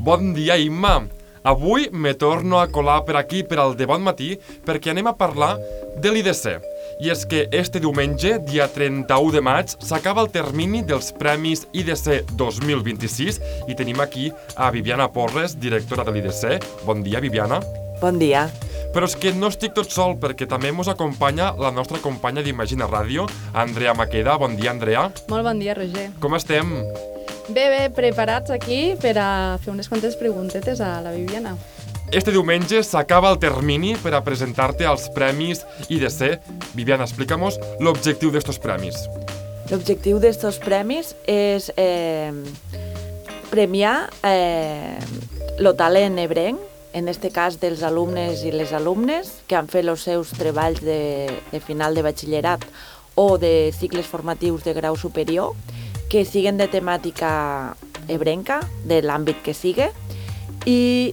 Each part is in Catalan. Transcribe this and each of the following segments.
Bon dia, Imma. Avui me torno a colar per aquí per al de bon matí perquè anem a parlar de l'IDC. I és que este diumenge, dia 31 de maig, s'acaba el termini dels Premis IDC 2026 i tenim aquí a Viviana Porres, directora de l'IDC. Bon dia, Viviana. Bon dia. Però és que no estic tot sol, perquè també ens acompanya la nostra companya d'Imagina Ràdio, Andrea Maqueda. Bon dia, Andrea. Molt bon dia, Roger. Com estem? Bé, preparats aquí per a fer unes quantes preguntetes a la Viviana. Este diumenge s'acaba el termini per a presentar-te als Premis IDC. Viviana, explícanos l'objectiu d'estos premis. L'objectiu d'estos premis és premiar el talent ebrenc, en este cas dels alumnes i les alumnes que han fet els seus treballs de final de batxillerat o de cicles formatius de grau superior, que siguen de temàtica ebrenca, de l'àmbit que siga, i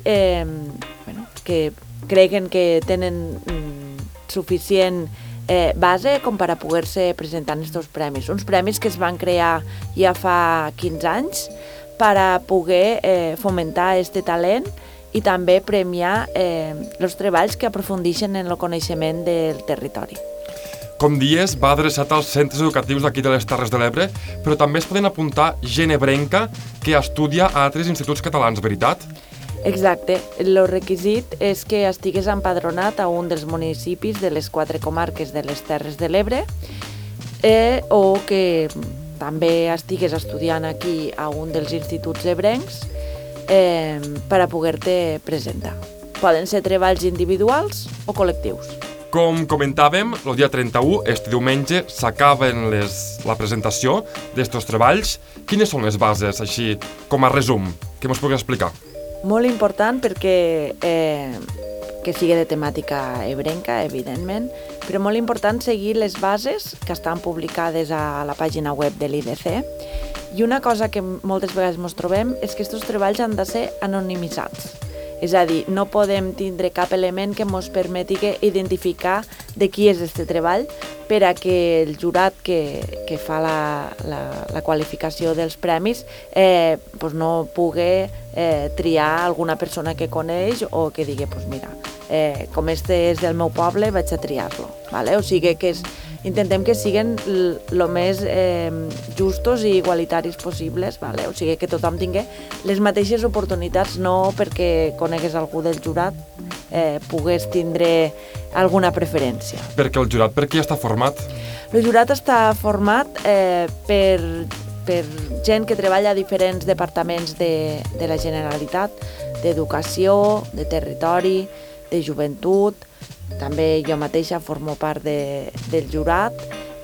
que creguen que tenen suficient base com per a poder-se presentar en aquests premis. Uns premis que es van crear ja fa 15 anys per a poder fomentar aquest talent i també premiar els treballs que aprofundeixen en el coneixement del territori. Com dies, va adreçat als centres educatius d'aquí de les Terres de l'Ebre, però també es poden apuntar gent ebrenca que estudia a altres instituts catalans, veritat? Exacte. El requisit és que estigués empadronat a un dels municipis de les 4 comarques de les Terres de l'Ebre o que també estigués estudiant aquí a un dels instituts ebrencs per a poder-te presentar. Poden ser treballs individuals o col·lectius. Com comentàvem, el dia 31, este diumenge, s'acaba la presentació d'estos treballs. Quines són les bases, així, com a resum? Què ens puguis explicar? Molt important perquè que sigui de temàtica ebrenca, evidentment, però molt important seguir les bases que estan publicades a la pàgina web de l'IDC. I una cosa que moltes vegades ens trobem és que aquests treballs han de ser anonimitzats. És a dir, no podem tindre cap element que ens permeti identificar de qui és aquest treball per a que el jurat que fa la qualificació dels premis no pugui triar alguna persona que coneix o que digui, mira, com este és del meu poble, vaig a triar-lo. O sigui que intentem que siguin el més justos i igualitaris possibles, o sigui que tothom tingui les mateixes oportunitats, no perquè conegues algú del jurat pogués tindre alguna preferència. Perquè el jurat per qui està format? El jurat està format per gent que treballa a diferents departaments de la Generalitat, d'educació, de territori, de joventut. També jo mateixa formo part del jurat.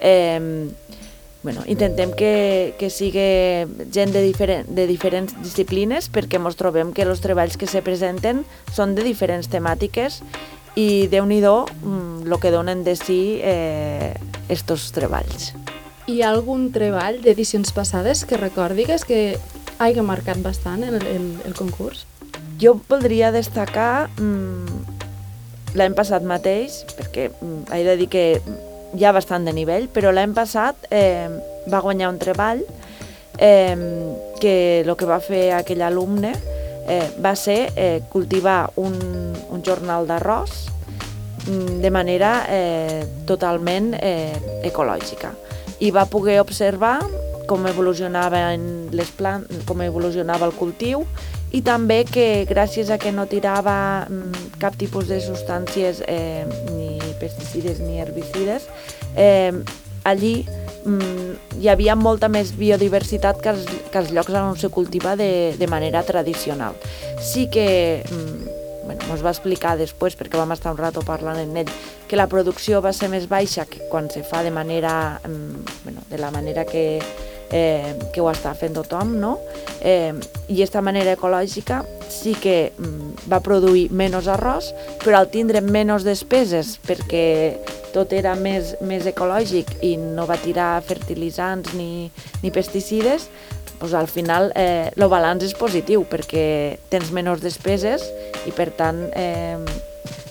Intentem que sigui gent de diferents disciplines perquè ens trobem que els treballs que se presenten són de diferents temàtiques i Déu-n'hi-do el que donen de si estos treballs. Hi ha algun treball d'edicions passades que recordigues que hagi marcat bastant el concurs? Jo voldria destacar l'any passat mateix, perquè he de dir que hi ha bastant de nivell, però l'any passat va guanyar un treball que el que va fer aquell alumne va ser cultivar un jornal d'arròs de manera totalment ecològica. I va poder observar com evolucionaven les plantes, com evolucionava el cultiu, i també que gràcies a que no tirava cap tipus de substàncies, ni pesticides ni herbicides, allí hi havia molta més biodiversitat que als llocs on se cultiva de manera tradicional. Sí que ens va explicar després, perquè vam estar un rato parlant amb ell, que la producció va ser més baixa que quan se fa de la manera que ho està fent tothom, no? I aquesta manera ecològica sí que va produir menys arròs, però al tindre menys despeses perquè tot era més ecològic i no va tirar fertilitzants ni pesticides, al final el balanç és positiu perquè tens menys despeses i per tant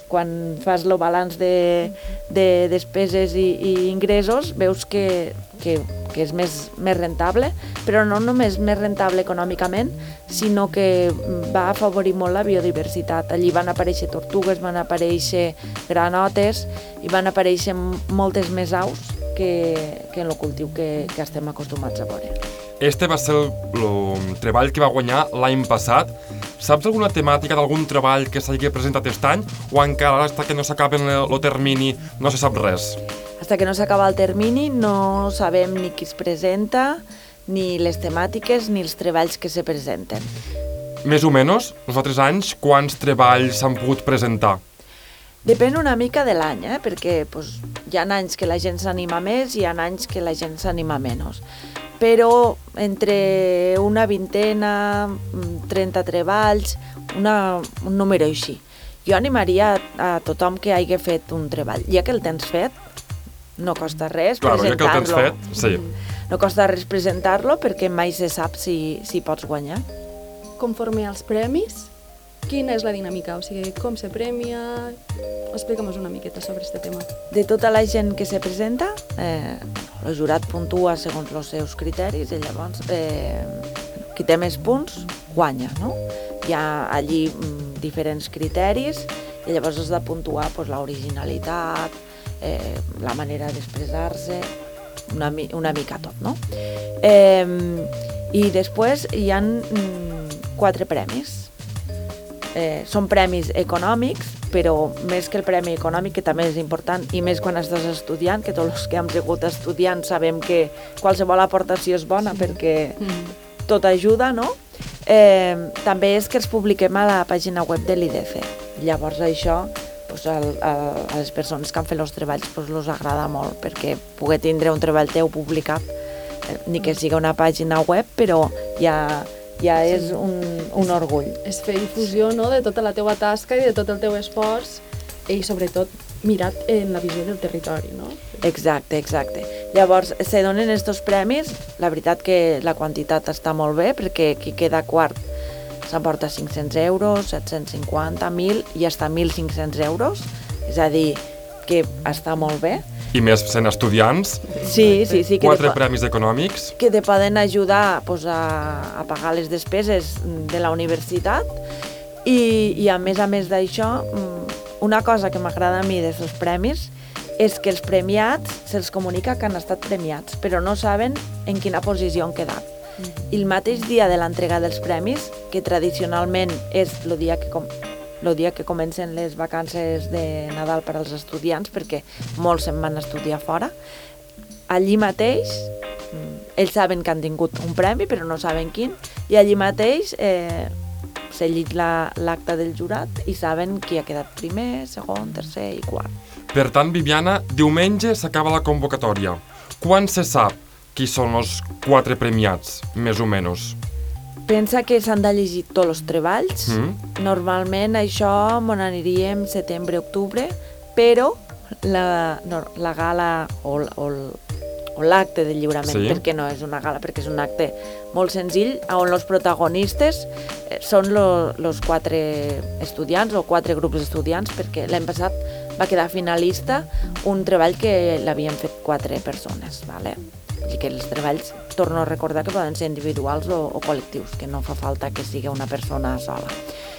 quan fas el balanç de despeses i ingressos, veus que és més rentable, però no només més rentable econòmicament, sinó que va afavorir molt la biodiversitat. Allí van aparèixer tortugues, van aparèixer granotes i van aparèixer moltes més aus que en el cultiu que estem acostumats a veure. Este va ser el treball que va guanyar l'any passat. Saps alguna temàtica d'algun treball que s'hagi presentat aquest any o encara fins que no s'acabi el termini no se sap res? Fins que no s'acaba el termini no sabem ni qui es presenta, ni les temàtiques, ni els treballs que se presenten. Més o menys, els altres anys, quants treballs s'han pogut presentar? Depèn una mica de l'any, perquè hi ha anys que la gent s'anima més i hi ha anys que la gent s'anima menys. Però entre una vintena, 30 treballs, un número així. Jo animaria a tothom que hagi fet un treball. Ja que el tens fet, no costa res presentar-lo. Ja que el tens fet, sí. No costa res presentar-lo perquè mai se sap si pots guanyar. Conforme als premis, quina és la dinàmica? O sigui, com se premia? Explica'm-nos una miqueta sobre aquest tema. De tota la gent que se presenta, el jurat puntua segons els seus criteris i llavors qui té més punts guanya, no? Hi ha allí diferents criteris i llavors has de puntuar l'originalitat, la manera d'expressar-se, una mica tot, no? I després hi ha 4 premis. Són premis econòmics, però més que el premi econòmic, que també és important, i més quan estàs estudiant, que tots els que hem sigut estudiants sabem que qualsevol aportació és bona perquè tot ajuda, no? També és que els publiquem a la pàgina web de l'IDC. Llavors això a les persones que han fet els treballs els agrada molt, perquè poder tindre un treball teu publicat, ni que sigui una pàgina web, però ja és un orgull. És fer difusió, no?, de tota la teua tasca i de tot el teu esforç i sobretot mirat en la visió del territori, no? Exacte. Llavors, se donen estos premis, la veritat que la quantitat està molt bé, perquè qui queda quart s'emporta 500 euros, 750, 1.000 i fins 1.500 euros, és a dir, que està molt bé. I més sent estudiants, Sí. 4 premis econòmics. Que te poden ajudar a pagar les despeses de la universitat i a més d'això, una cosa que m'agrada a mi d'aquests premis és que els premiats se'ls comunica que han estat premiats, però no saben en quina posició han quedat. I el mateix dia de l'entrega dels premis, que tradicionalment és el dia que comencen les vacances de Nadal per als estudiants, perquè molts se'n van estudiar fora, allí mateix, ells saben que han tingut un premi, però no saben quin, i allí mateix s'ha llit l'acte del jurat i saben qui ha quedat primer, segon, tercer i quart. Per tant, Viviana, diumenge s'acaba la convocatòria. Quan se sap qui són els 4 premiats, més o menys? Pensa que s'han de llegir tots els treballs. Normalment això m'ho aniríem setembre-octubre, però la gala o l'acte de lliurament, perquè no és una gala, perquè és un acte molt senzill, on els protagonistes són els 4 estudiants o 4 grups d'estudiants, perquè l'any passat va quedar finalista un treball que l'havien fet 4 persones, ¿vale? I que els treballs, torno a recordar que poden ser individuals o col·lectius, que no fa falta que sigui una persona sola.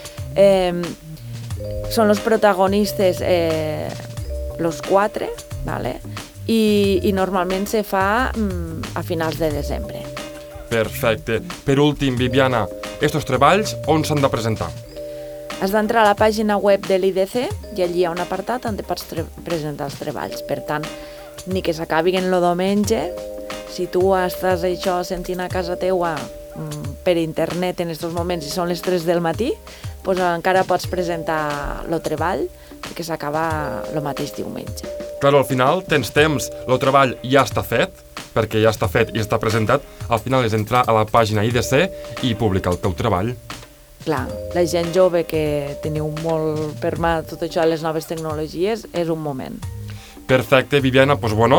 Són els protagonistes els 4, ¿vale? I normalment se fa a finals de desembre. Perfecte. Per últim, Viviana, estos treballs on s'han de presentar? Has d'entrar a la pàgina web de l'IDC i allí hi ha un apartat on pots presentar els treballs. Per tant, ni que s'acabin el diumenge, si tu estàs sentint a casa teua per internet en aquests moments i són les 3 del matí, doncs encara pots presentar el treball perquè s'acaba el mateix diumenge. Clar, al final tens temps, el treball ja està fet, perquè ja està fet i està presentat, al final és entrar a la pàgina IDC i publicar el teu treball. Clar, la gent jove que teniu molt per mà tot això de les noves tecnologies és un moment. Perfecte, Viviana, doncs bueno,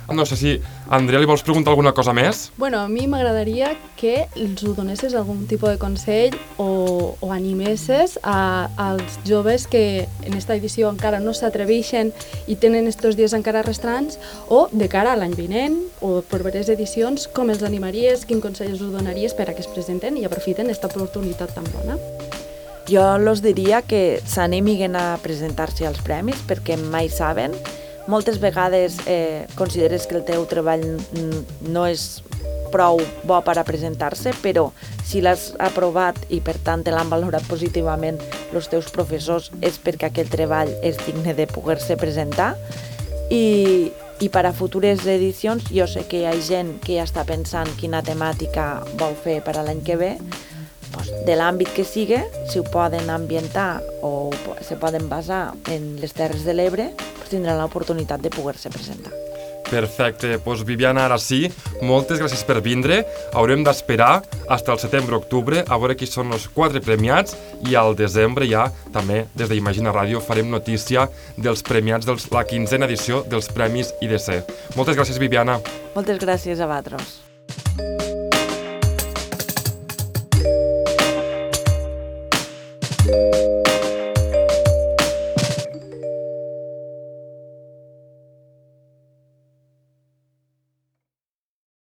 No sé si, Andrea, li vols preguntar alguna cosa més? Bueno, a mi m'agradaria que els ho donessis algun tipus de consell o animesses als joves que en esta edició encara no s'atreveixen i tenen estos dies encara restants, o de cara a l'any vinent o properes edicions, com els animaries, quin consell us donaries per a que es presenten i aprofiten aquesta oportunitat tan bona? Jo els diria que s'animiguen a presentar-se als premis perquè mai saben. Moltes vegades consideres que el teu treball no és prou bo per a presentar-se, però si l'has aprovat i per tant te l'han valorat positivament els teus professors és perquè aquell treball és digne de poder-se presentar. I per a futures edicions jo sé que hi ha gent que ja està pensant quina temàtica vol fer per a l'any que ve, de l'àmbit que sigui, si ho poden ambientar o se poden basar en les Terres de l'Ebre, tindran l'oportunitat de poder-se presentar. Perfecte, doncs Viviana, ara sí, moltes gràcies per vindre. Haurem d'esperar fins al setembre-octubre a veure qui són els 4 premiats i al desembre ja també des d'Imagina Ràdio farem notícia dels premiats de la 15a edició dels Premis IDC. Moltes gràcies, Viviana. Moltes gràcies a vosaltres.